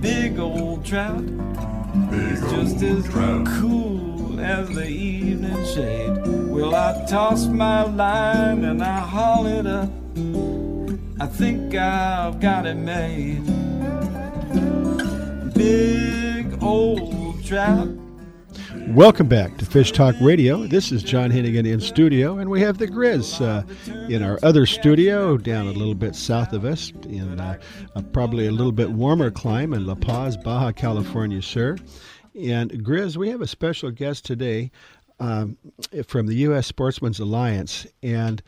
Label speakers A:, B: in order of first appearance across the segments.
A: big old trout. He's just as cool as the evening shade. Well, I toss my line and I haul it up. I think I've got it made. Big old trout.
B: Welcome back to Fish Talk Radio. This is John Hennigan in studio, and we have the Grizz in our other studio down a little bit south of us in probably a little bit warmer climate in La Paz, Baja California, sir. And Grizz, we have a special guest today from the U.S. Sportsman's Alliance, and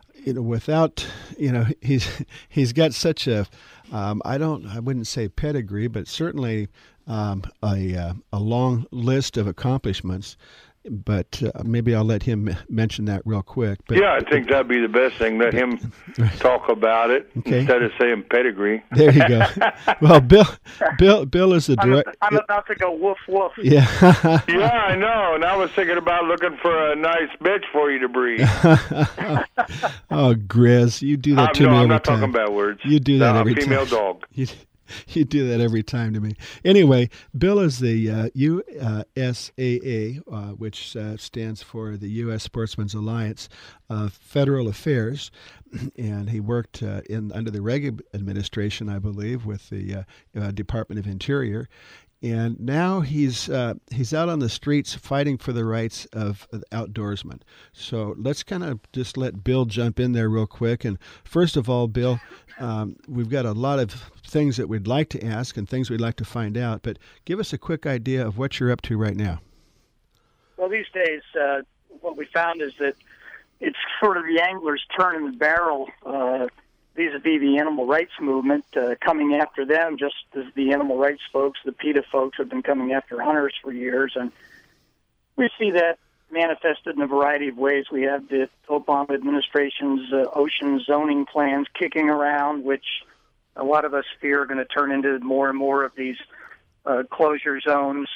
B: he's got such a I wouldn't say pedigree, but certainly a long list of accomplishments. But maybe I'll let him mention that real quick. But,
C: yeah, I think that'd be the best thing. Let him talk about it instead of saying pedigree.
B: There you go. Well, Bill is the director.
D: I'm about to go woof woof.
B: Yeah.
C: Yeah, I know. And I was thinking about looking for a nice bitch for you to breed.
B: Oh, Grizz, you do that to me every time.
C: I'm not talking bad words.
B: You do that every time.
C: Female dog.
B: You do that every time to me. Anyway, Bill is the USAA, which stands for the U.S. Sportsman's Alliance Federal Affairs, and he worked under the Reagan administration, I believe, with the Department of Interior. And now he's out on the streets fighting for the rights of outdoorsmen. So let's kind of just let Bill jump in there real quick. And first of all, Bill, we've got a lot of things that we'd like to ask and things we'd like to find out. But give us a quick idea of what you're up to right now.
D: Well, these days, what we found is that it's sort of the angler's turn in the barrel vis-a-vis the animal rights movement, coming after them, just as the animal rights folks, the PETA folks, have been coming after hunters for years. And we see that manifested in a variety of ways. We have the Obama administration's ocean zoning plans kicking around, which a lot of us fear are going to turn into more and more of these closure zones.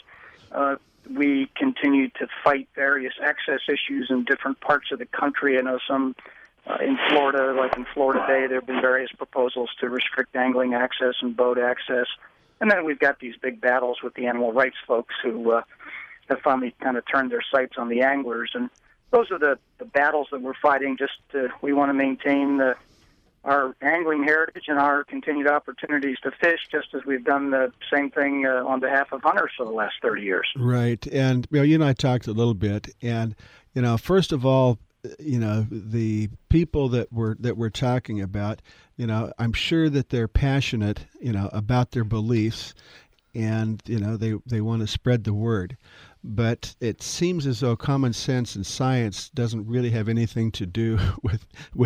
D: We continue to fight various access issues in different parts of the country. I know some in Florida, like in Florida Bay, there have been various proposals to restrict angling access and boat access. And then we've got these big battles with the animal rights folks who have finally kind of turned their sights on the anglers. And those are the battles that we're fighting. We want to maintain our angling heritage and our continued opportunities to fish, just as we've done the same thing on behalf of hunters for the last 30 years.
B: Right. And you and I talked a little bit. And, first of all, the people that we're talking about, I'm sure that they're passionate, about their beliefs, and they want to spread the word. But it seems as though common sense and science doesn't really have anything to do with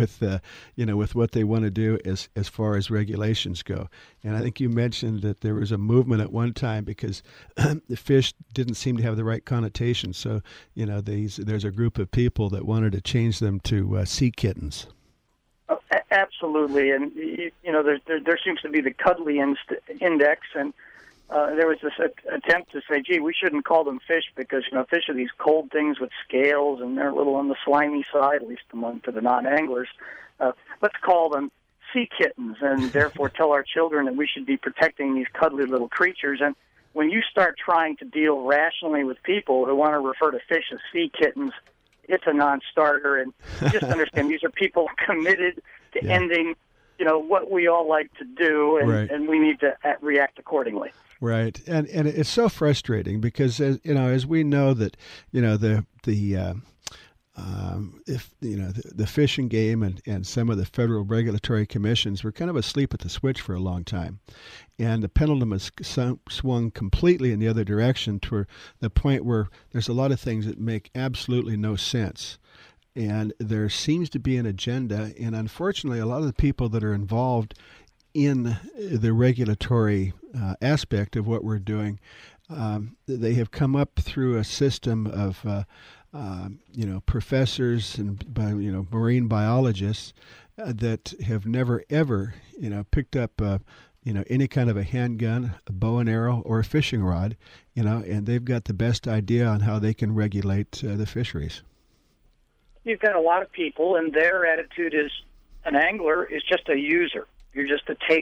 B: what they want to do as far as regulations go. And I think you mentioned that there was a movement at one time because the fish didn't seem to have the right connotation. So there's a group of people that wanted to change them to sea kittens.
D: Oh, absolutely, and there seems to be the cuddly index and. There was this attempt to say, gee, we shouldn't call them fish because, fish are these cold things with scales and they're a little on the slimy side, at least to the non-anglers. Let's call them sea kittens and therefore tell our children that we should be protecting these cuddly little creatures. And when you start trying to deal rationally with people who want to refer to fish as sea kittens, it's a non-starter. And just understand these are people committed to ending, what we all like to do, and,
B: right.
D: And we need to react accordingly.
B: Right, and it's so frustrating because as we know that the Fish and Game and some of the federal regulatory commissions were kind of asleep at the switch for a long time, and the pendulum has swung completely in the other direction to the point where there's a lot of things that make absolutely no sense. And there seems to be an agenda, and unfortunately, a lot of the people that are involved in the regulatory aspect of what we're doing, they have come up through a system of, professors and marine biologists that have never ever picked up any kind of a handgun, a bow and arrow, or a fishing rod, and they've got the best idea on how they can regulate the fisheries.
D: You've got a lot of people, and their attitude is an angler is just a user. You're just a taker.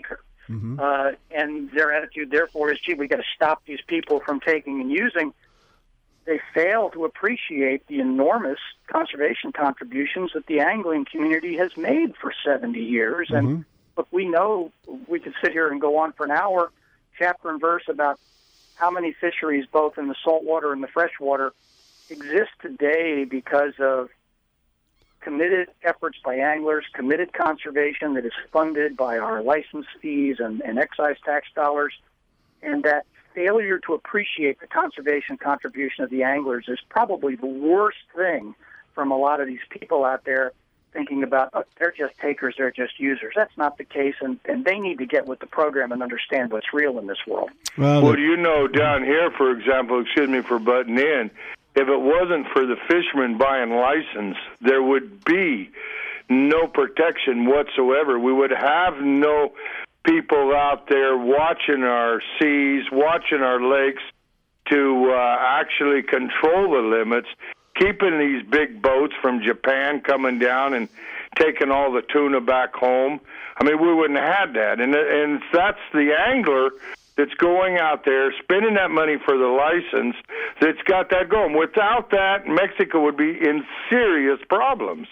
D: and their attitude, therefore, is, gee, we got to stop these people from taking and using. They fail to appreciate the enormous conservation contributions that the angling community has made for 70 years. And look, we know we could sit here and go on for an hour, chapter and verse, about how many fisheries, both in the saltwater and the freshwater, exist today because of committed efforts by anglers, committed conservation that is funded by our license fees and excise tax dollars, and that failure to appreciate the conservation contribution of the anglers is probably the worst thing from a lot of these people out there thinking about, oh, they're just takers, they're just users. That's not the case, and they need to get with the program and understand what's real in this world.
C: Well, you know, down here, for example, excuse me for butting in, if it wasn't for the fishermen buying license, there would be no protection whatsoever. We would have no people out there watching our seas, watching our lakes to actually control the limits, keeping these big boats from Japan coming down and taking all the tuna back home. I mean, we wouldn't have had that. And that's the angler that's going out there, spending that money for the license, that's got that going. Without that, Mexico would be in serious problems.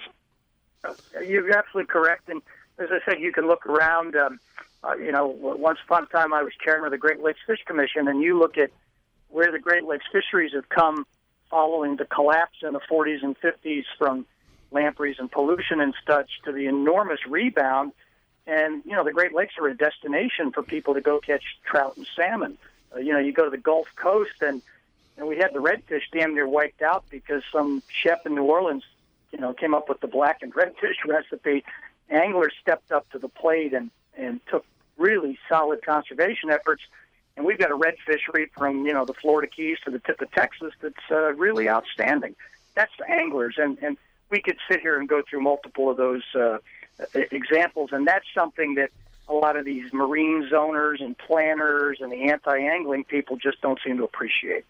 D: You're absolutely correct. And as I said, you can look around. Once upon a time I was chairman of the Great Lakes Fish Commission, and you look at where the Great Lakes fisheries have come following the collapse in the 40s and 50s from lampreys and pollution and such to the enormous rebound. And, the Great Lakes are a destination for people to go catch trout and salmon. You go to the Gulf Coast, and we had the redfish damn near wiped out because some chef in New Orleans, came up with the blackened redfish recipe. Anglers stepped up to the plate and took really solid conservation efforts. And we've got a red fishery from, the Florida Keys to the tip of Texas that's really outstanding. That's the anglers. And we could sit here and go through multiple of those examples, and that's something that a lot of these marine zoners and planners and the anti-angling people just don't seem to appreciate.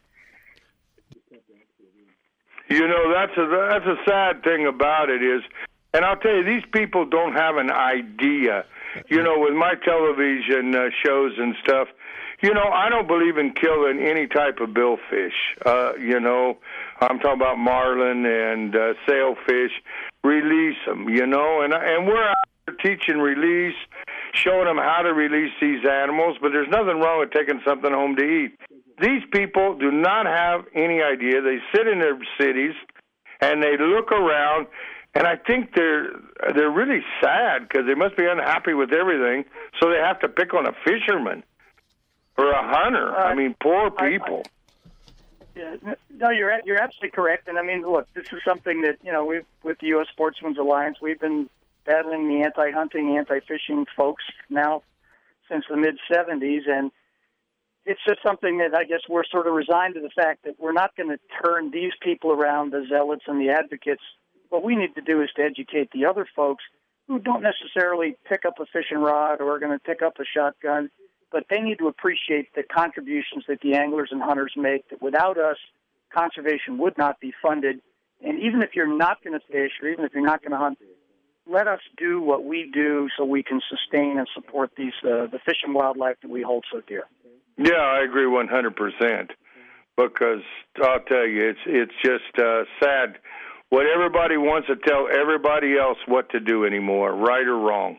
C: That's a sad thing about it is, and I'll tell you, these people don't have an idea. With my television shows and stuff, I don't believe in killing any type of billfish. I'm talking about marlin and sailfish. Release them, and we're out there teaching release, showing them how to release these animals, but there's nothing wrong with taking something home to eat. These people do not have any idea. They sit in their cities, and they look around, and I think they're really sad because they must be unhappy with everything, so they have to pick on a fisherman or a hunter. I mean, poor people.
D: No, you're absolutely correct. And I mean, look, this is something that with the U.S. Sportsmen's Alliance, we've been battling the anti-hunting, anti-fishing folks now since the mid-'70s, and it's just something that I guess we're sort of resigned to the fact that we're not going to turn these people around, the zealots and the advocates. What we need to do is to educate the other folks who don't necessarily pick up a fishing rod or are going to pick up a shotgun, but they need to appreciate the contributions that the anglers and hunters make, that without us, conservation would not be funded. And even if you're not going to fish or even if you're not going to hunt, let us do what we do so we can sustain and support these the fish and wildlife that we hold so dear.
C: Yeah, I agree 100%. Because I'll tell you, it's just sad what everybody wants to tell everybody else what to do anymore, right or wrong.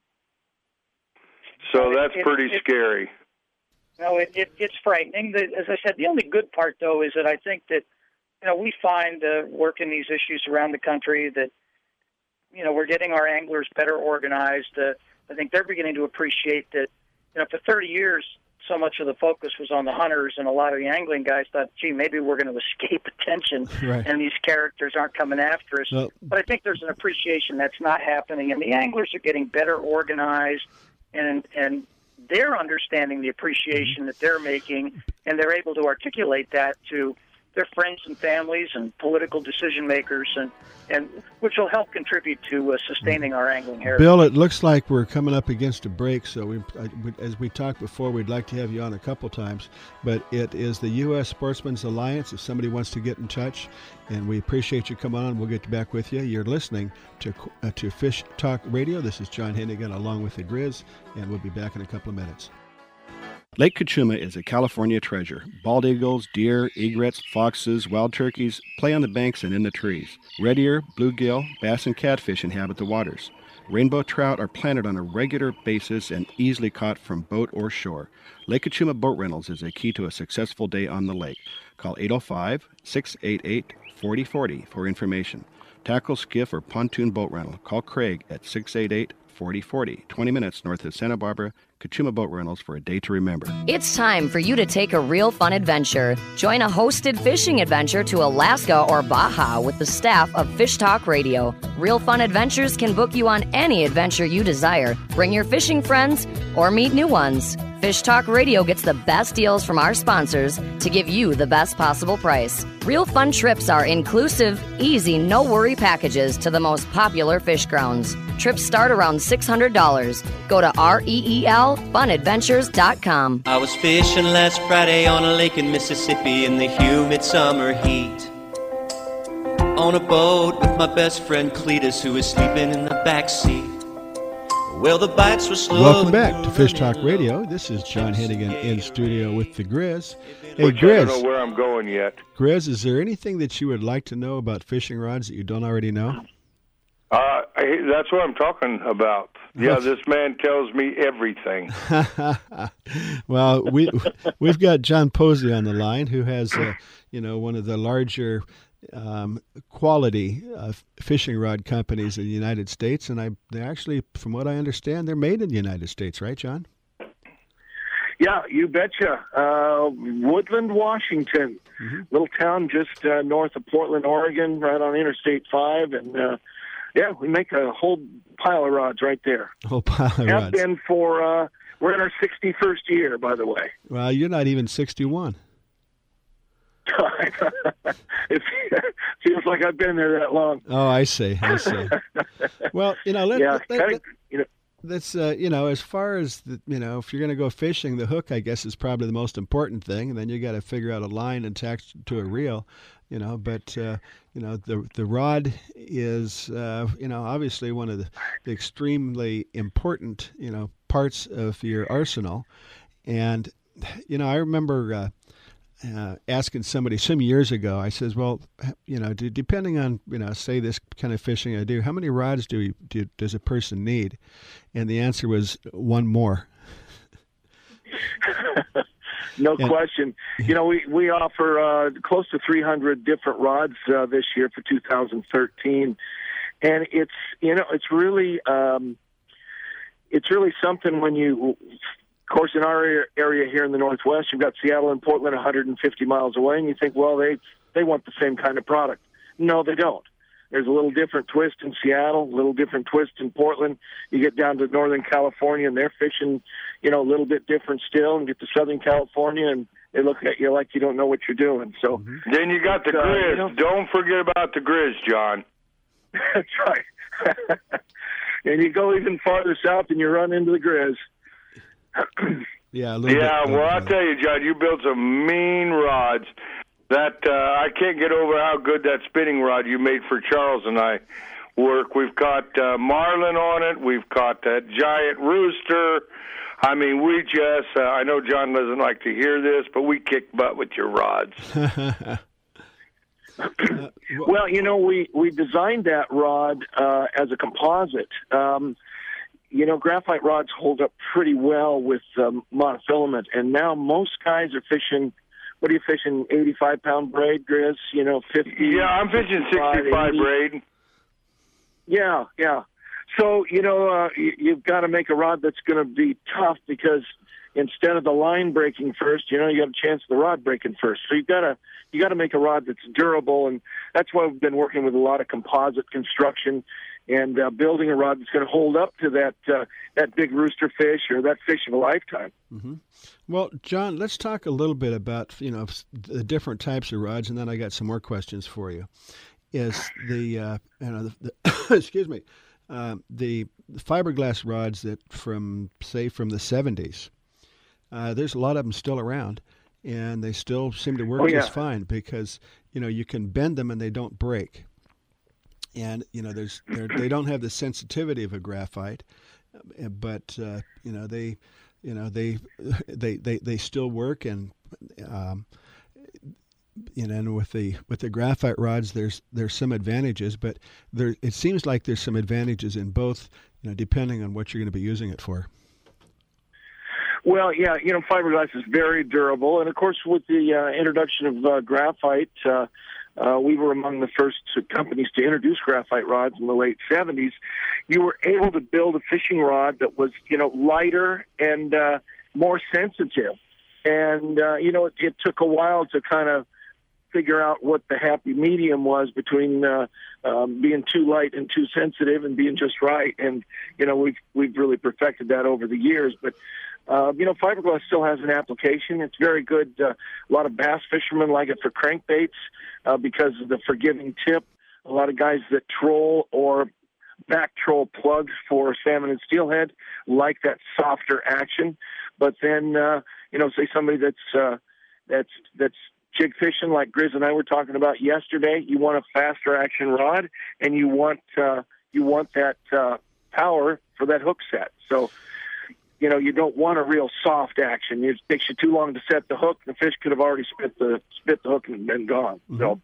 C: So that's pretty scary.
D: No, it's frightening. As I said, the only good part, though, is that I think that, we find working these issues around the country that, we're getting our anglers better organized. I think they're beginning to appreciate that, for 30 years, so much of the focus was on the hunters, and a lot of the angling guys thought, gee, maybe we're going to escape attention, right, and these characters aren't coming after us. But I think there's an appreciation that's not happening, and the anglers are getting better organized, and they're understanding the appreciation that they're making, and they're able to articulate that to their friends and families and political decision makers, and which will help contribute to sustaining our angling heritage.
B: Bill, it looks like we're coming up against a break, so as we talked before, we'd like to have you on a couple times, but it is the U.S. Sportsman's Alliance if somebody wants to get in touch, and we appreciate you coming on. We'll get back with you. You're listening to Fish Talk Radio. This is John Hennigan along with the Grizz, and we'll be back in a couple of minutes.
E: Lake Cachuma is a California treasure. Bald eagles, deer, egrets, foxes, wild turkeys play on the banks and in the trees. Red ear, bluegill, bass, and catfish inhabit the waters. Rainbow trout are planted on a regular basis and easily caught from boat or shore. Lake Cachuma Boat Rentals is a key to a successful day on the lake. Call 805-688-4040 for information. Tackle, skiff, or pontoon boat rental. Call Craig at 688-4040, 20 minutes north of Santa Barbara. Cachuma Boat Rentals for a day to remember.
F: It's time for you to take a real fun adventure. Join a hosted fishing adventure to Alaska or Baja with the staff of Fish Talk Radio. Real Fun Adventures can book you on any adventure you desire. Bring your fishing friends or meet new ones. Fish Talk Radio gets the best deals from our sponsors to give you the best possible price. Real Fun trips are inclusive, easy, no-worry packages to the most popular fish grounds. Trips start around $600. Go to REELfunadventures.com.
G: I was fishing last Friday on a lake in Mississippi in the humid summer heat. On a boat with my best friend Cletus, who was sleeping in the back seat. Well, the bites were slow.
B: Welcome back to Fish Talk Radio. This is John Hennigan in studio with the Grizz. Hey,
C: Which
B: Grizz.
C: I don't know where I'm going yet.
B: Grizz, is there anything that you would like to know about fishing rods that you don't already know?
C: That's what I'm talking about. Yeah, this man tells me everything.
B: Well, we've got John Posey on the line, who has one of the larger quality fishing rod companies in the United States, and they actually, from what I understand, they're made in the United States, right, John?
H: Yeah, you betcha. Woodland, Washington, little town just north of Portland, Oregon, right on Interstate 5, and yeah, we make a whole pile of rods right there.
B: A whole pile of rods.
H: Have been for, we're in our 61st year, by the way.
B: Well, you're not even 61.
H: It feels like I've been there that long.
B: Oh, I see. Well, that's as far as if you're going to go fishing, the hook, I guess, is probably the most important thing, and then you got to figure out a line and attach to a reel. But the rod is obviously one of the extremely important parts of your arsenal, and I remember asking somebody some years ago. I says, well, depending on say this kind of fishing I do, how many rods does a person need? And the answer was one more.
H: No question. We offer close to 300 different rods this year for 2013, and it's really something when you. Of course, in our area here in the Northwest, you've got Seattle and Portland 150 miles away, and you think, well, they want the same kind of product. No, they don't. There's a little different twist in Seattle, a little different twist in Portland. You get down to Northern California, and they're fishing, a little bit different still, and get to Southern California, and they look at you like you don't know what you're doing. So
C: Then you got the Grizz. Don't forget about the Grizz, John.
H: That's right. And you go even farther south, and you run into the Grizz.
B: Yeah, a little bit.
C: Well, I'll tell you, John, you built some mean rods that I can't get over how good that spinning rod you made for Charles and I work. We've caught marlin on it. We've caught that giant rooster. I mean, we just, I know John doesn't like to hear this, but we kick butt with your rods.
H: Well, we designed that rod as a composite. Graphite rods hold up pretty well with monofilament, and now most guys are fishing. What are you fishing? 85-pound braid, Grizz? 50.
C: Yeah, I'm fishing 65 braid.
H: Yeah. So you've got to make a rod that's going to be tough because instead of the line breaking first, you got a chance of the rod breaking first. So you got to make a rod that's durable, and that's why we've been working with a lot of composite construction and building a rod that's going to hold up to that big rooster fish or that fish of a lifetime.
B: Mm-hmm. Well, John, let's talk a little bit about the different types of rods, and then I got some more questions for you. Is the excuse me, the fiberglass rods that from the 70s? There's a lot of them still around, and they still seem to work just fine because you can bend them and they don't break. And they don't have the sensitivity of a graphite, but they still work, and and with the graphite rods, there's some advantages, but it seems like there's some advantages in both, depending on what you're going to be using it for.
H: Well, yeah, fiberglass is very durable, and of course, with the introduction of graphite. We were among the first companies to introduce graphite rods in the late 70s. You were able to build a fishing rod that was, lighter and more sensitive. And, it took a while to kind of figure out what the happy medium was between being too light and too sensitive and being just right. And, we've really perfected that over the years. But fiberglass still has an application. It's very good. A lot of bass fishermen like it for crankbaits because of the forgiving tip. A lot of guys that troll or back troll plugs for salmon and steelhead like that softer action. But then, say somebody that's jig fishing like Grizz and I were talking about yesterday, you want a faster action rod, and you want that power for that hook set. So, you don't want a real soft action. It takes you too long to set the hook. The fish could have already spit the hook and been gone. Mm-hmm. So,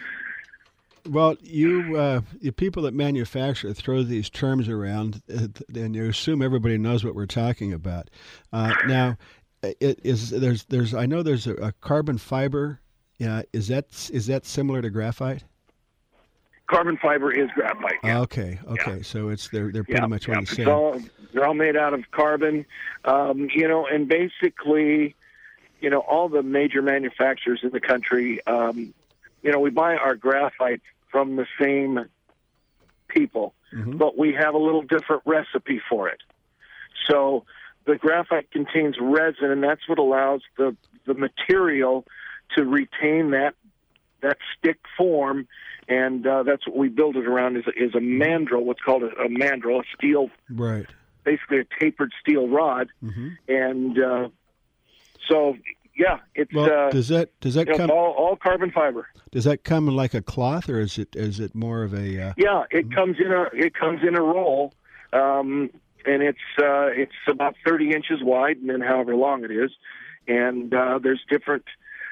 B: well, you people that manufacture throw these terms around, and you assume everybody knows what we're talking about. Now, there's I know there's a carbon fiber. Is that similar to graphite?
H: Carbon fiber is graphite. Yeah.
B: Okay. Yeah. So they're pretty much on the same.
H: They're all made out of carbon, and basically, all the major manufacturers in the country, we buy our graphite from the same people, but we have a little different recipe for it. So the graphite contains resin, and that's what allows the material to retain that stick form. And that's what we build it around is a mandrel, what's called a mandrel, a steel,
B: right?
H: Basically a tapered steel rod. Mm-hmm. And so, yeah, it's
B: does that come
H: all carbon fiber?
B: Does that come in like a cloth, or is it more of a?
H: Yeah, it comes in a roll, and it's about 30 inches wide, and then however long it is, and there's different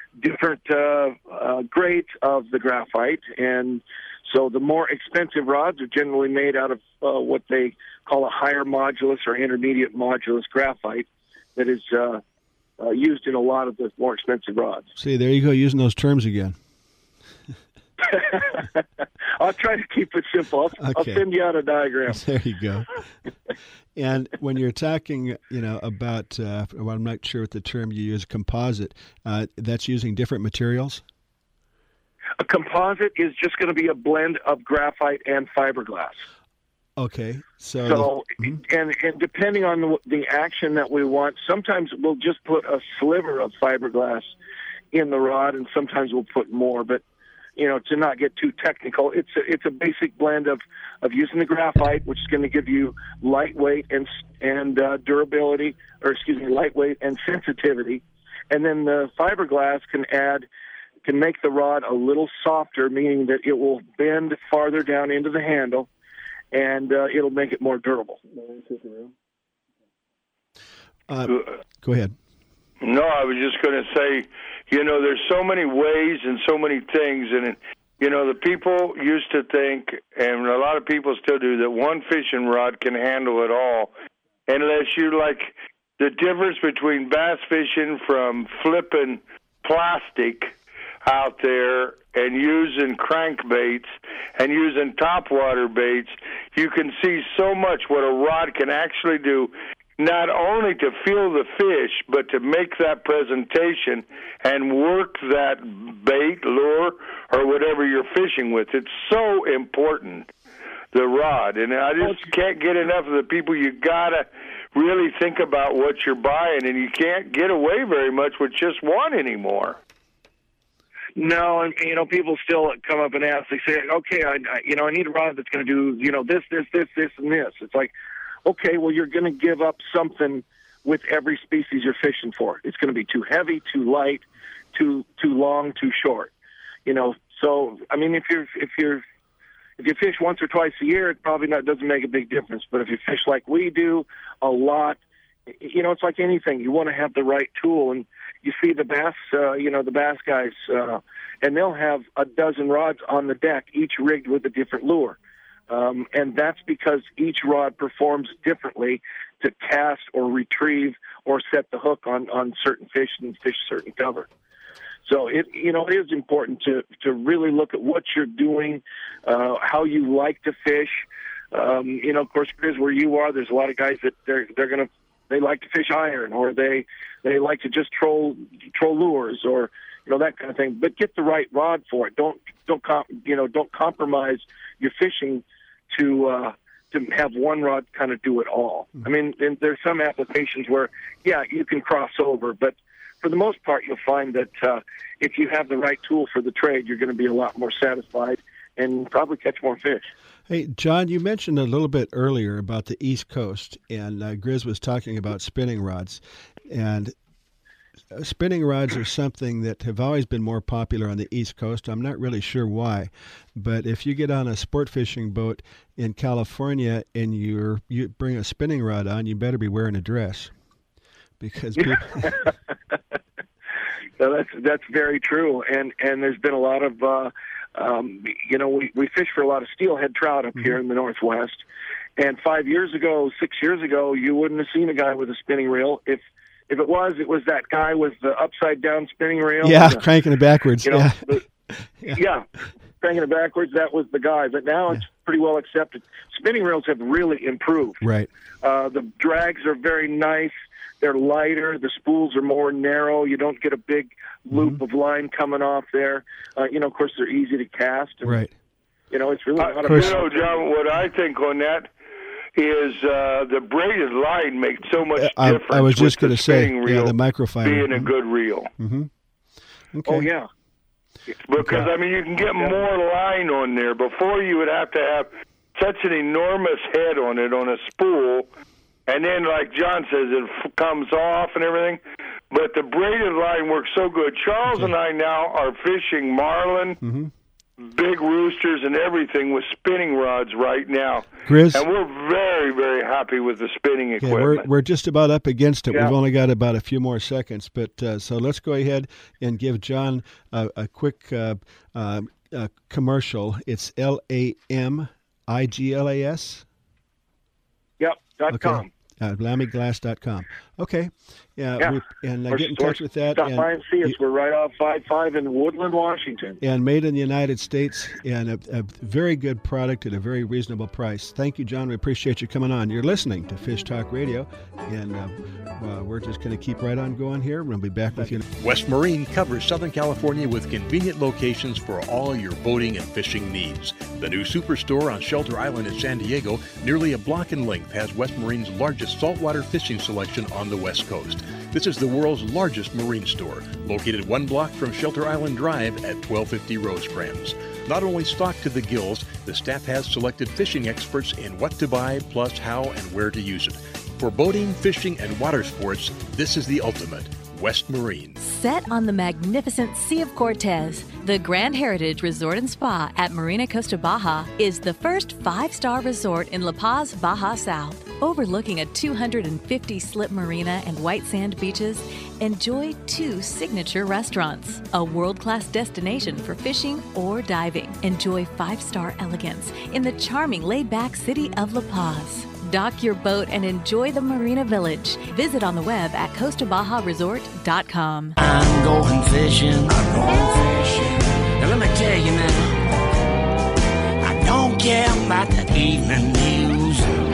H: grades of the graphite, and so the more expensive rods are generally made out of what they call a higher modulus or intermediate modulus graphite that is used in a lot of the more expensive rods.
B: See, there you go, using those terms again.
H: I'll try to keep it simple. I'll send you out a diagram.
B: There you go. And when you're talking, about, well, I'm not sure what the term you use, composite, that's using different materials?
H: A composite is just going to be a blend of graphite and fiberglass.
B: Okay. So and depending on the action that we want, sometimes we'll just put a sliver of fiberglass in the rod, and sometimes we'll put more, but to not get too technical, it's a basic blend of using the graphite, which is going to give you lightweight and durability, lightweight and sensitivity, and then the fiberglass can make the rod a little softer, meaning that it will bend farther down into the handle, and it'll make it more durable. Go ahead.
C: No, I was just going to say, there's so many ways and so many things, and the people used to think, and a lot of people still do, that one fishing rod can handle it all, unless you like the difference between bass fishing from flipping plastic out there and using crankbaits and using topwater baits. You can see so much what a rod can actually do. not only to feel the fish, but to make that presentation and work that bait, lure, or whatever you're fishing with. It's so important, the rod. And I just can't get enough of the people. You got to really think about what you're buying, and you can't get away very much with just one anymore.
H: No, and people still come up and ask. They say, "Okay, I need a rod that's going to do this, and this." It's like, okay, well, you're going to give up something with every species you're fishing for. It's going to be too heavy, too light, too long, too short. So I mean, if you fish once or twice a year, it probably doesn't make a big difference. But if you fish like we do, a lot, it's like anything. You want to have the right tool, and you see the bass, the bass guys, and they'll have a dozen rods on the deck, each rigged with a different lure. And that's because each rod performs differently to cast or retrieve or set the hook on certain fish and fish certain cover. So it is important to really look at what you're doing, how you like to fish. Of course, Chris, where you are, there's a lot of guys that they like to fish iron, or they like to just troll lures, or that kind of thing. But get the right rod for it. Don't compromise your fishing to have one rod kind of do it all. I mean, there's some applications where, you can cross over, but for the most part, you'll find that if you have the right tool for the trade, you're going to be a lot more satisfied and probably catch more fish.
B: Hey, John, you mentioned a little bit earlier about the East Coast, and Grizz was talking about spinning rods. And spinning rods are something that have always been more popular on the East Coast. I'm not really sure why, but if you get on a sport fishing boat in California and you bring a spinning rod on, you better be wearing a dress, because people...
H: So that's very true, and there's been a lot of we fish for a lot of steelhead trout up here in the Northwest, and 5 years ago, 6 years ago, you wouldn't have seen a guy with a spinning reel. If it was that guy with the upside down spinning reel.
B: Yeah, cranking it backwards.
H: Cranking it backwards. That was the guy. But now it's pretty well accepted. Spinning reels have really improved.
B: Right.
H: The drags are very nice. They're lighter. The spools are more narrow. You don't get a big loop of line coming off there. Of course, they're easy to cast. And,
B: right.
H: It's really not a
C: John, what I think on that is the braided line makes so much difference.
B: I was just going to say, the microfiber
C: being a good reel.
B: Mm-hmm. Okay.
H: Oh, yeah.
C: Because, you can get more line on there. Before, you would have to have such an enormous head on it on a spool, and then, like John says, it comes off and everything. But the braided line works so good. Charles and I now are fishing marlin, big roosters, and everything with spinning rods right now.
B: Grizz?
C: And we're very, very happy with the spinning equipment.
B: We're just about up against it.
H: Yeah.
B: We've only got about a few more seconds. But so let's go ahead and give John a quick commercial. It's LAMIGLAS?
H: Yep, .com.
B: LammyGlass.com. Okay. Yeah. Get in touch with that.
H: Stop by and see us. We're right off 5 in Woodland, Washington.
B: And made in the United States, and a very good product at a very reasonable price. Thank you, John. We appreciate you coming on. You're listening to Fish Talk Radio, and we're just going to keep right on going here. We'll be back with you.
I: West Marine covers Southern California with convenient locations for all your boating and fishing needs. The new Superstore on Shelter Island in San Diego, nearly a block in length, has West Marine's largest saltwater fishing selection on the West Coast. This is the world's largest marine store, located 1 block from Shelter Island Drive at 1250 Rosecrans. Not only stocked to the gills, the staff has selected fishing experts in what to buy, plus how and where to use it. For boating, fishing, and water sports, this is the ultimate. West Marine.
J: Set on the magnificent Sea of Cortez, the Grand Heritage Resort and Spa at Marina Costa Baja is the first 5-star resort in La Paz, Baja South. Overlooking a 250-slip marina and white sand beaches, enjoy 2 signature restaurants, a world-class destination for fishing or diving. Enjoy 5-star elegance in the charming laid-back city of La Paz. Dock your boat and enjoy the Marina Village. Visit on the web at CostaBajaResort.com.
K: I'm going fishing. Now let me tell you now, I don't care about the evening news.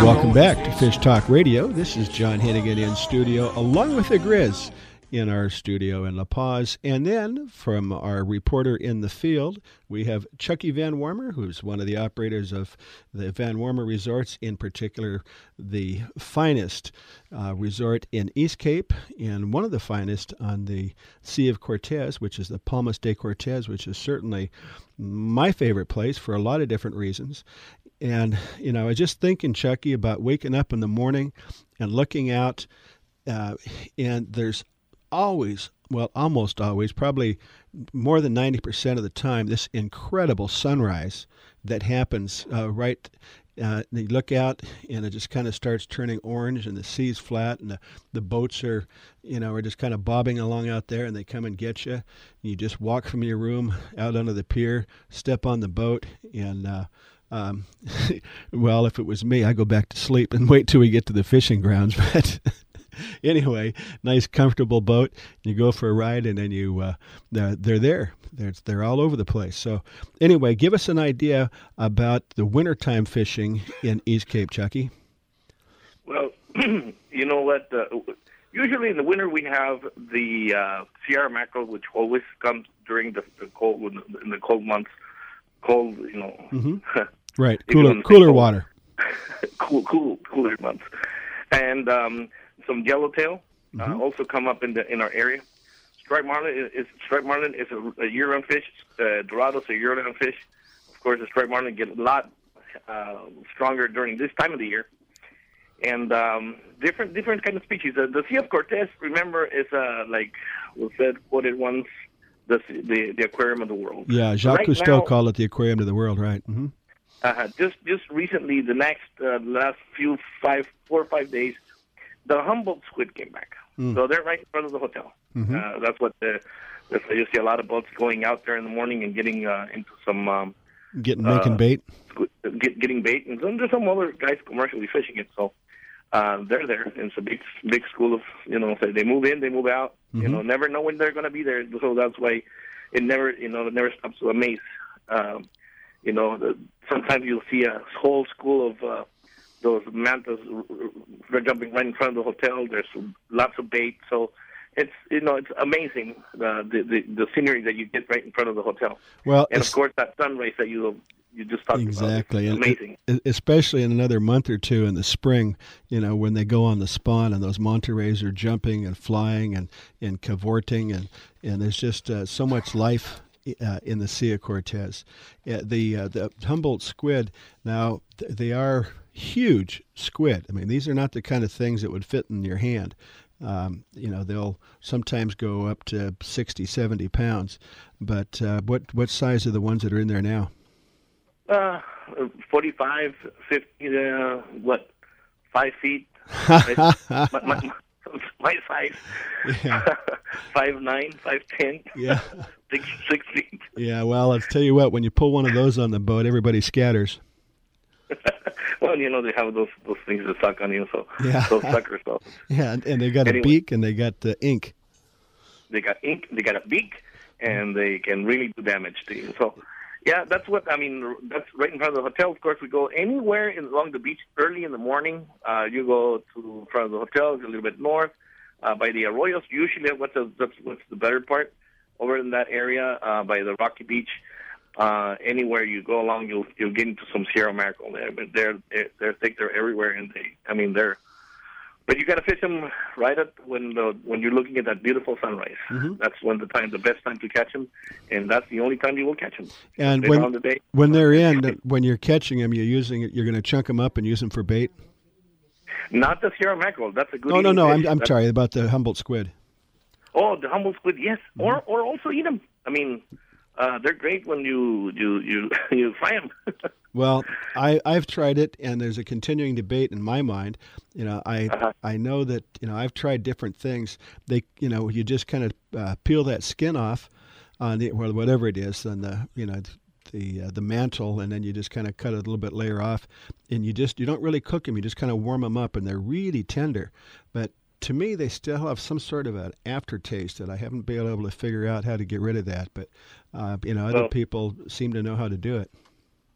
B: Welcome back to Fish Talk Radio. This is John Hennigan in studio, along with the Grizz in our studio in La Paz. And then from our reporter in the field, we have Chucky Van Warmer, who's one of the operators of the Van Warmer Resorts, in particular the finest resort in East Cape and one of the finest on the Sea of Cortez, which is the Palmas de Cortez, which is certainly my favorite place for a lot of different reasons. And, you know, I was just thinking, Chucky, about waking up in the morning and looking out, and there's always, well, almost always, probably more than 90% of the time, this incredible sunrise that happens right. You look out, and it just kind of starts turning orange, and the sea's flat, and the boats are, you know, are just kind of bobbing along out there, and they come and get you. You just walk from your room out onto the pier, step on the boat, and well, if it was me, I go back to sleep and wait till we get to the fishing grounds. But anyway, nice, comfortable boat. You go for a ride, and then they're there. They're all over the place. So anyway, give us an idea about the wintertime fishing in East Cape, Chucky.
L: Well, you know what? Usually in the winter we have the Sierra mackerel, which always comes during the cold, in the cold months. Cold, you know.
B: Mm-hmm. Right, cooler water.
L: Cooler months, and some yellowtail also come up in our area. Striped marlin is a year-round fish. Dorado's a year-round fish. Of course, the striped marlin get a lot stronger during this time of the year, and different kind of species. The Sea of Cortez, remember, is like was said quoted once, the aquarium of the world.
B: Yeah, Jacques Cousteau called it the aquarium of the world, right? Mm-hmm.
L: Just recently, the last 4 or 5 days, the Humboldt squid came back. So they're right in front of the hotel. Mm-hmm. That's what you see a lot of boats going out there in the morning and getting into some
B: making bait,
L: getting bait, and there's some other guys commercially fishing it. So they're there. And it's a big school of, you know, so they move in, they move out. Mm-hmm. You know, never know when they're going to be there. So that's why it never stops to amaze. You know, sometimes you'll see a whole school of those mantas jumping right in front of the hotel. There's lots of bait, so it's amazing the scenery that you get right in front of the hotel.
B: Well,
L: and of course that sunrise that you just talked
B: exactly.
L: about. Amazing.
B: Especially in another month or two in the spring, you know, when they go on the spawn and those manta rays are jumping and flying and cavorting, and there's just so much life in the Sea of Cortez. The Humboldt squid, now they are huge squid. I mean, these are not the kind of things that would fit in your hand. You know, they'll sometimes go up to 60, 70 pounds. But what size are the ones that are in there now?
L: 45, 50, 5 feet. My size. Yeah. 5'9", 5'10".
B: Yeah.
L: 6 feet.
B: Yeah, well, let's tell you what, when you pull one of those on the boat, everybody scatters.
L: Well, you know, they have those things that suck on you, so
B: yeah.
L: Those suckers. So.
B: Yeah, and they got a beak and they got ink.
L: They got ink, they got a beak, and they can really do damage to you. So, yeah, that's what, I mean, that's right in front of the hotel. Of course, we go anywhere along the beach early in the morning. You go to front of the hotel, a little bit north, by the arroyos. Usually, what's the better part? Over in that area, by the Rocky Beach, anywhere you go along, you'll get into some Sierra mackerel there. But they're thick, they're everywhere, and they're. But you got to fish them right at when you're looking at that beautiful sunrise. Mm-hmm. That's the best time to catch them, and that's the only time you will catch them.
B: And when you're catching them, you're going to chunk them up and use them for bait.
L: Not the Sierra mackerel. That's a good.
B: No. I'm sorry about the Humboldt squid.
L: Oh, the Humboldt squid, yes, or also eat them. I mean, they're great when you fry them.
B: Well, I've tried it, and there's a continuing debate in my mind. You know, I know that, you know, I've tried different things. You just kind of peel that skin off on whatever it is, on the mantle, and then you just kind of cut a little bit layer off, and you don't really cook them. You just kind of warm them up, and they're really tender, but to me, they still have some sort of an aftertaste that I haven't been able to figure out how to get rid of that. But, other people seem to know how to do it.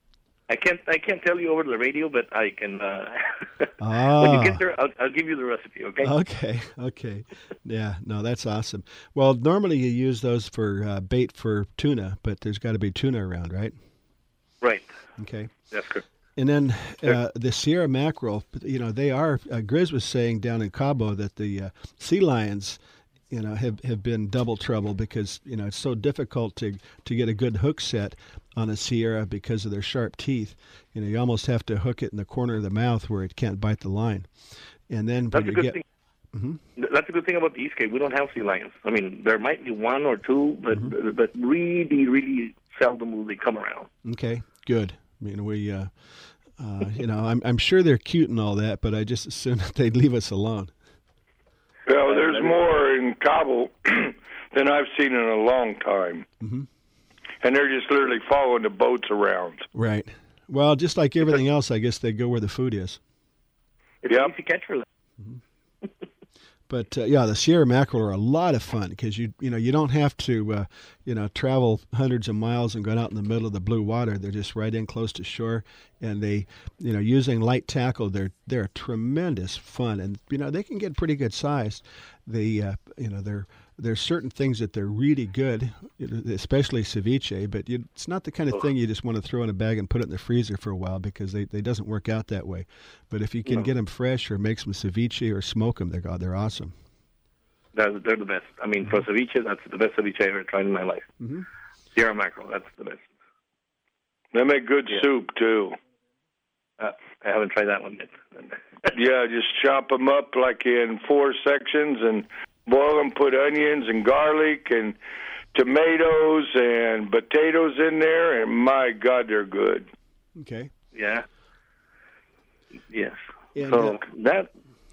L: I can't tell you over the radio, but I can.
B: Ah.
L: When you get there, I'll give you the recipe. Okay.
B: Okay. Yeah. No, that's awesome. Well, normally you use those for bait for tuna, but there's got to be tuna around, right?
L: Right.
B: Okay.
L: That's correct.
B: And then the Sierra mackerel, they are. Grizz was saying down in Cabo that the sea lions, have been double trouble because it's so difficult to get a good hook set on a Sierra because of their sharp teeth. You almost have to hook it in the corner of the mouth where it can't bite the line. And then
L: that's a good thing.
B: Mm-hmm.
L: That's a good thing about the East Cape. We don't have sea lions. I mean, there might be one or two, but really, really seldom will they come around.
B: Okay, good. I mean, we, I'm sure they're cute and all that, but I just assume that they'd leave us alone.
C: Well, there's more in Cabo than I've seen in a long time.
B: Mm-hmm.
C: And they're just literally following the boats around.
B: Right. Well, just like everything else, I guess they go where the food is.
L: It's an easy catch for them.
B: Mm-hmm. But the Sierra mackerel are a lot of fun because you don't have to travel hundreds of miles and go out in the middle of the blue water. They're just right in close to shore, and they using light tackle, they're tremendous fun, and they can get pretty good size. There's certain things that they're really good, especially ceviche, but it's not the kind of thing you just want to throw in a bag and put it in the freezer for a while because they doesn't work out that way. But if you can get them fresh or make some ceviche or smoke them, they're awesome.
L: They're the best. I mean, for ceviche, that's the best ceviche I ever tried in my life.
B: Mm-hmm.
L: Sierra mackerel, that's the best.
C: They make good soup, too.
L: I haven't tried that one yet.
C: Yeah, just chop them up like in 4 sections and boil them, put onions and garlic and tomatoes and potatoes in there, and my God, they're good.
B: Okay.
L: Yeah. Yes.
B: And,
L: so that's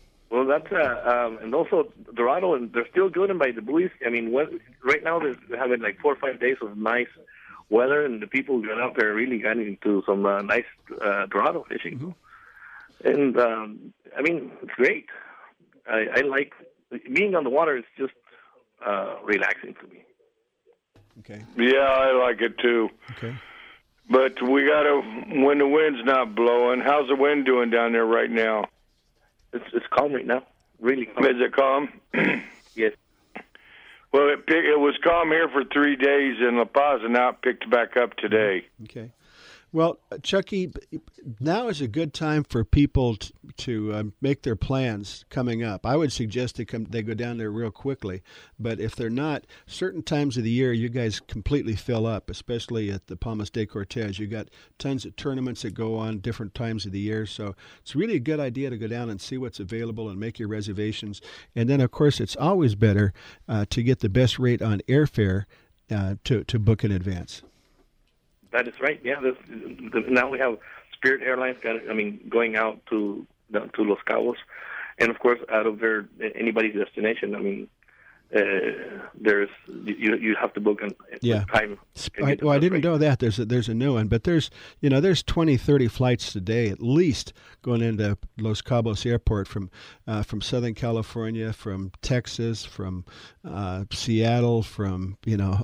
L: and also Dorado, and they're still good. And by the buoys, I mean, right now they're having like 4 or 5 days of nice weather, and the people get out there really getting into some nice Dorado fishing.
B: Mm-hmm.
L: And I mean, it's great. I like being on the water. It's just relaxing to me.
B: Okay.
C: Yeah, I like it too.
B: Okay.
C: But we gotta, when the wind's not blowing. How's the wind doing down there right now?
L: It's calm right now. Really calm.
C: Is it calm?
L: Yes.
C: Well, it was calm here for 3 days in La Paz, and now it picked back up today.
B: Okay. Well, Chucky, now is a good time for people to make their plans coming up. I would suggest they go down there real quickly, but if they're not, certain times of the year you guys completely fill up, especially at the Palmas de Cortez. You got tons of tournaments that go on different times of the year, so it's really a good idea to go down and see what's available and make your reservations. And then, of course, it's always better to get the best rate on airfare to book in advance.
L: That is right. Yeah. Now we have Spirit Airlines going out to Los Cabos, and of course out of anybody's destination. I mean, there's you have to book time.
B: I didn't know that there's a new one, but there's 20-30 flights a day at least going into Los Cabos Airport from Southern California, from Texas, from Seattle, from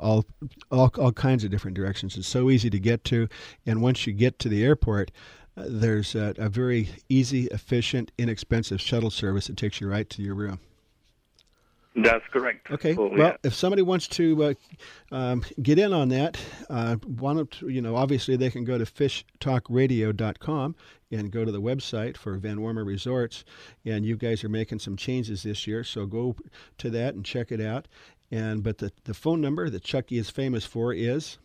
B: all kinds of different directions. It's so easy to get to, and once you get to the airport, there's a very easy, efficient, inexpensive shuttle service that takes you right to your room.
L: That's correct.
B: Okay. Well, if somebody wants to get in on that, obviously they can go to fishtalkradio.com and go to the website for Van Wormer Resorts. And you guys are making some changes this year, so go to that and check it out. But the phone number that Chucky is famous for is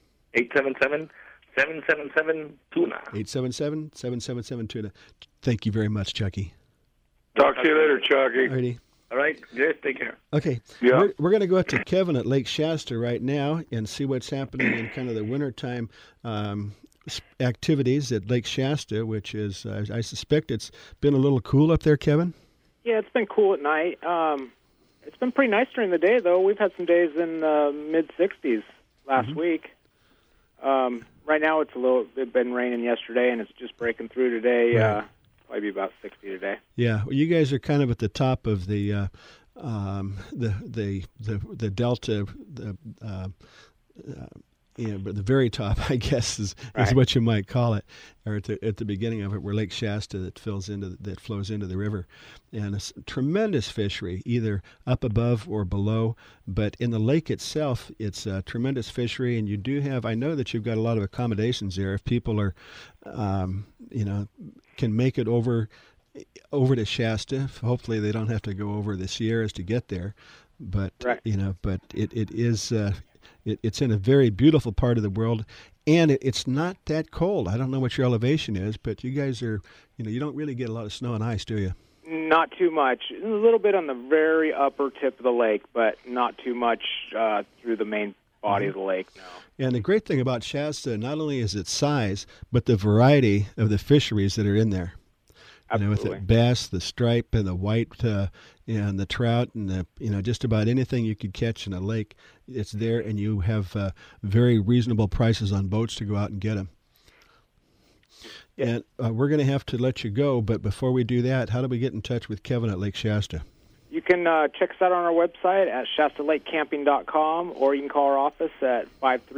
L: 877-777-TUNA.
B: 877-777-TUNA. Thank you very much, Chucky.
C: Talk to you later, Chucky.
B: Alrighty.
L: All right, good. Take care.
B: Okay.
C: Yeah.
B: We're going to go out to Kevin at Lake Shasta right now and see what's happening in kind of the wintertime activities at Lake Shasta, which is, I suspect it's been a little cool up there, Kevin?
M: Yeah, it's been cool at night. It's been pretty nice during the day, though. We've had some days in mid-60s last week. Right now it's been raining yesterday, and it's just breaking through today.
B: Right.
M: Probably be about 60 today.
B: Yeah, well, you guys are kind of at the top of the delta, but the very top, I guess, is
M: Right.
B: what you might call it, or at the beginning of it, where Lake Shasta that flows into the river, and it's a tremendous fishery, either up above or below. But in the lake itself, it's a tremendous fishery, and you do have. I know that you've got a lot of accommodations there. If people are, can make it over to Shasta, hopefully they don't have to go over the Sierras to get there. But
M: Right.
B: but it is. It's in a very beautiful part of the world, and it's not that cold. I don't know what your elevation is, but you guys are, you don't really get a lot of snow and ice, do you?
M: Not too much. A little bit on the very upper tip of the lake, but not too much through the main body of the lake, no.
B: And the great thing about Shasta, not only is its size, but the variety of the fisheries that are in there. With the bass, the stripe, and the white, and the trout, and the just about anything you could catch in a lake, it's there, and you have very reasonable prices on boats to go out and get them. And we're going to have to let you go, but before we do that, how do we get in touch with Kevin at Lake Shasta?
M: You can check us out on our website at ShastaLakeCamping.com, or you can call our office at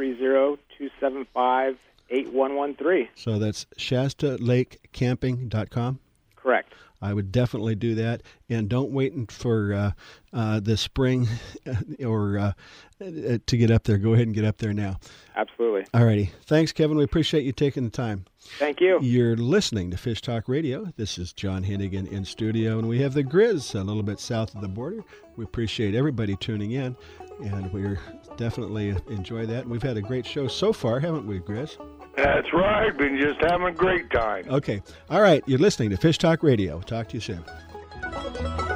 M: 530-275-8113.
B: So that's ShastaLakeCamping.com?
M: Correct.
B: I would definitely do that, and don't wait for the spring or to get up there. Go ahead and get up there now.
M: Absolutely.
B: All righty. Thanks, Kevin. We appreciate you taking the time.
M: Thank you.
B: You're listening to Fish Talk Radio. This is John Hennigan in studio, and we have the Grizz a little bit south of the border. We appreciate everybody tuning in, and we're definitely enjoy that. And we've had a great show so far, haven't we, Grizz?
C: That's right. Been just having a great time.
B: Okay. All right. You're listening to Fish Talk Radio. Talk to you soon.